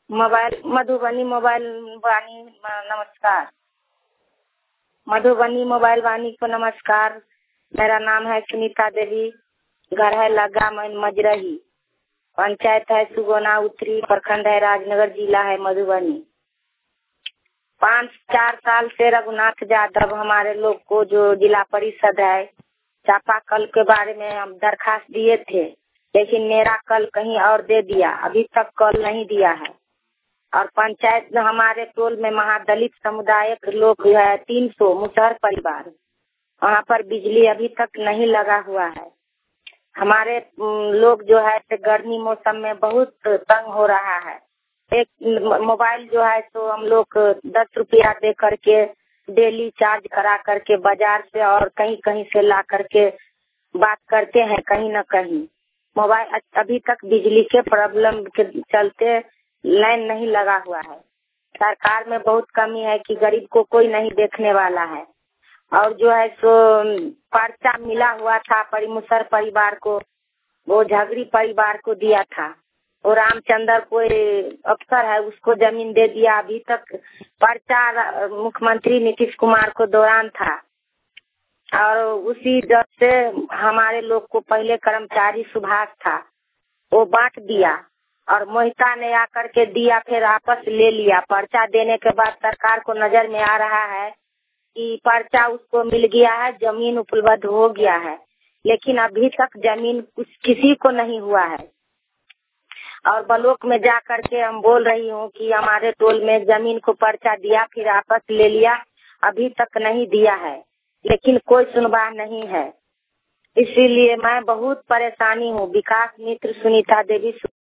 Mobile Madhubani mobile वाणी नमस्कार। Madhubani mobile वाणी को नमस्कार। मेरा नाम है सुनीता देवी। घर है लगा मजरही, पंचायत है सुगोना उत्तरी, प्रखंड है राजनगर, जिला है मधुबनी। 5-4 साल से रघुनाथ यादव हमारे लोग को जो जिला परिषद है चापाकल के बारे में हम दरखास्त दिए थे, लेकिन मेरा कल कहीं और दे दिया, अभी तक कल नहीं दिया है। और पंचायत में हमारे टोल में महादलित समुदाय के लोग है 300 मुसहर परिवार, वहाँ पर बिजली अभी तक नहीं लगा हुआ है। हमारे लोग जो है गर्मी मौसम में बहुत तंग हो रहा है। एक मोबाइल जो है तो हम लोग 10 रुपया दे करके डेली चार्ज करा करके बाजार से और कहीं कहीं से ला करके बात करते हैं। कहीं न कहीं मोबाइल अभी तक बिजली के प्रॉब्लम के चलते लाइन नहीं लगा हुआ है। सरकार में बहुत कमी है कि गरीब को कोई नहीं देखने वाला है। और जो है सो पर्चा मिला हुआ था मुसहर परिवार को, वो झगड़ी परिवार को दिया था। और रामचंद्र कोई अफसर है उसको जमीन दे दिया। अभी तक पर्चा मुख्यमंत्री नीतीश कुमार को दौरान था। और उसी जब से हमारे लोग को पहले कर्मचारी सुभाष था, वो बांट दिया और मोहिता ने आकर के दिया, फिर वापस ले लिया। पर्चा देने के बाद सरकार को नजर में आ रहा है कि पर्चा उसको मिल गया है, जमीन उपलब्ध हो गया है, लेकिन अभी तक जमीन किसी को नहीं हुआ है। और ब्लॉक में जा करके हम बोल रही हूँ कि हमारे टोल में जमीन को पर्चा दिया, फिर वापस ले लिया, अभी तक नहीं दिया है, लेकिन कोई सुनवाई नहीं है। इसीलिए मैं बहुत परेशानी हूँ। विकास मित्र सुनीता देवी।